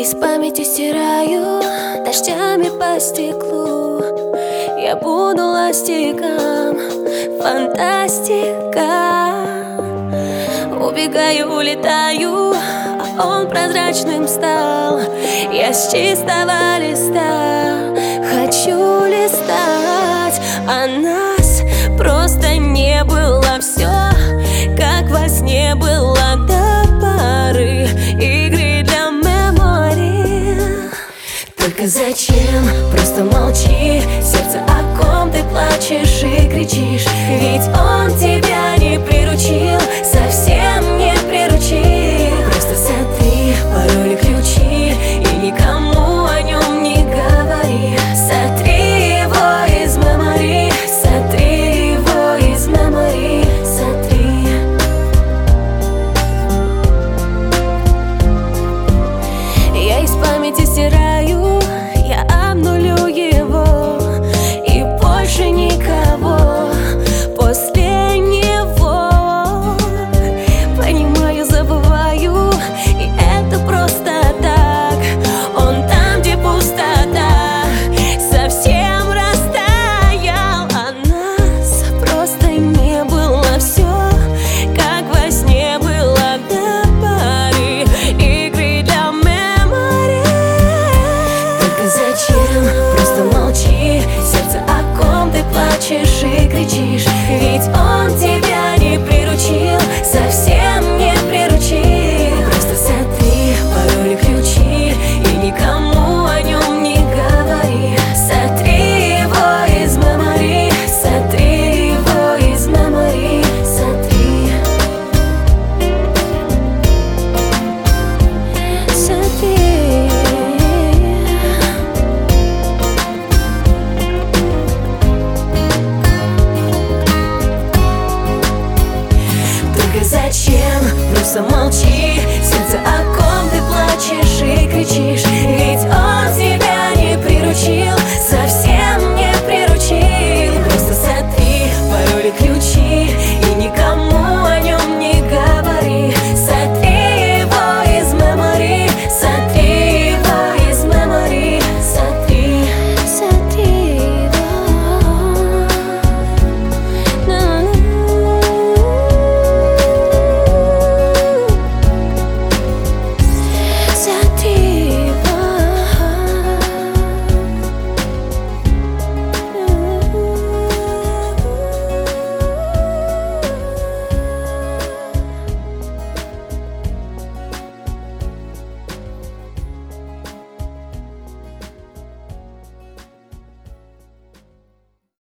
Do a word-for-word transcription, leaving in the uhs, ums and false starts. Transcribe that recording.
из памяти стираю дождями по стеклу. Я буду ластиком, фантастика. Убегаю, улетаю, а он прозрачным стал. Я с чистого листа хочу листать, а нас просто не было. Все, как во сне было до поры игры для мемори. Только зачем? Просто молчи. Сердце, о ком ты плачешь и кричишь? Ведь он тебя не приручил, совсем не приручил. Просто сотри пароли, ключи и никому о нем не говори. Сотри его из мемори, сотри его из мемори, сотри. Я из памяти стираю, я обнулю его, и больше никого после него. Понимаю, забываю, и это просто так. Он там, где пустота, совсем растаял, а нас просто не было. Все, как во сне было до поры игры для мемори. Только зачем? Просто молчи. Сердце, о ком ты плачешь и кричишь? Ведь он тебя не приручил, совсем не приручил. Просто сотри пароли, ключи и никому о нем не говори. Сотри его из мемори, сотри его из мемори, сотри. Сотри. Только зачем? Просто молчи.